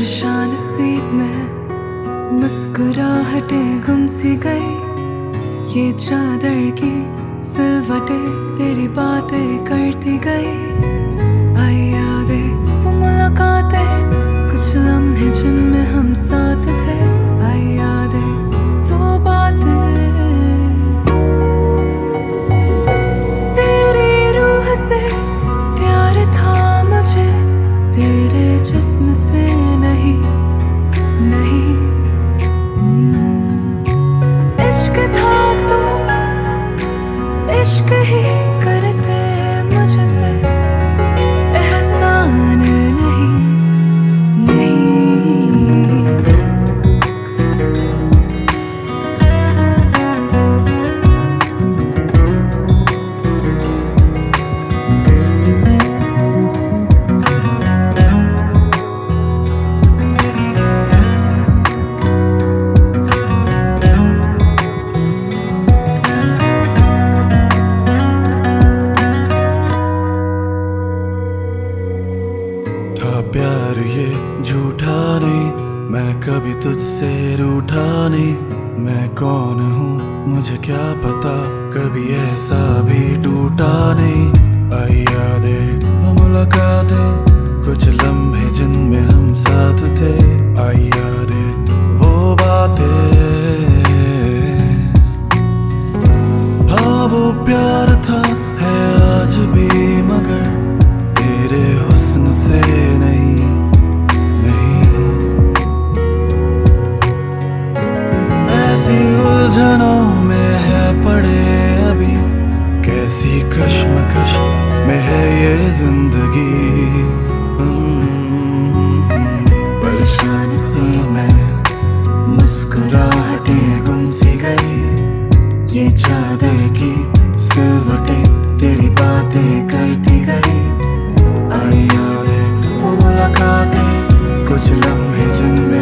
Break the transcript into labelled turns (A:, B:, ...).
A: परेशान सी मैं, मुस्कुराहटें गुम सी गई। ये चादर की सिलवटें तेरी बातें करती गई। आई यादें वो मुलाकातें, कुछ लम्हे जिनमें हम साथ थे। आई यादें वो बातें, तेरी रूह से प्यार था मुझे, तेरे जिस्म से नहीं नहीं। इश्क था तो इश्क ही करते मुझसे, एहसान नहीं नहीं।
B: प्यार ये झूठा नहीं, मैं कभी तुझसे रूठा नहीं। मैं कौन हूँ मुझे क्या पता, कभी ऐसा भी टूटा नहीं। आई यादें वो मुलाकातें, कुछ लम्हे जिनमें हम साथ थे। आई यादें वो बातें, हाँ वो प्यार था है आज भी, मगर तेरे हुस्न से नहीं नहीं। ऐसी उलझनों में है पड़े अभी, कैसी कश्मकश में है ये जिंदगी।
A: परेशान सी मैं, मुस्कुराहटें गुम सी गई। ये चादर की सिलवटें तेरी बातें करती गई। आई यादें वो मुलाकातें, कुछ लम्हे जिनमें